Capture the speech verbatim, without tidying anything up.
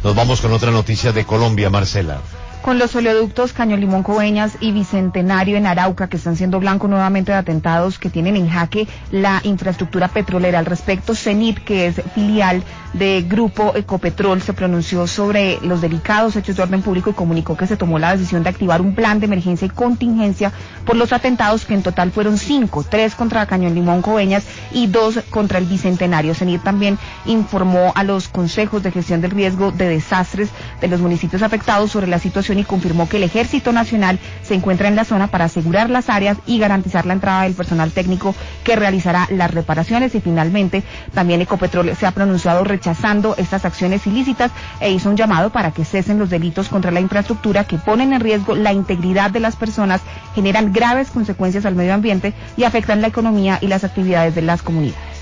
Nos vamos con otra noticia de Colombia, Marcela. Con los oleoductos Caño Limón Coveñas y Bicentenario en Arauca, que están siendo blanco nuevamente de atentados que tienen en jaque la infraestructura petrolera. Al respecto, CENIT, que es filial de Grupo Ecopetrol, se pronunció sobre los delicados hechos de orden público y comunicó que se tomó la decisión de activar un plan de emergencia y contingencia por los atentados, que en total fueron cinco, tres contra Caño Limón Coveñas y dos contra el Bicentenario. CENIT también informó a los consejos de gestión del riesgo de desastres de los municipios afectados sobre la situación y confirmó que el Ejército Nacional se encuentra en la zona para asegurar las áreas y garantizar la entrada del personal técnico que realizará las reparaciones. Y finalmente, también Ecopetrol se ha pronunciado rechazando estas acciones ilícitas e hizo un llamado para que cesen los delitos contra la infraestructura que ponen en riesgo la integridad de las personas, generan graves consecuencias al medio ambiente y afectan la economía y las actividades de las comunidades.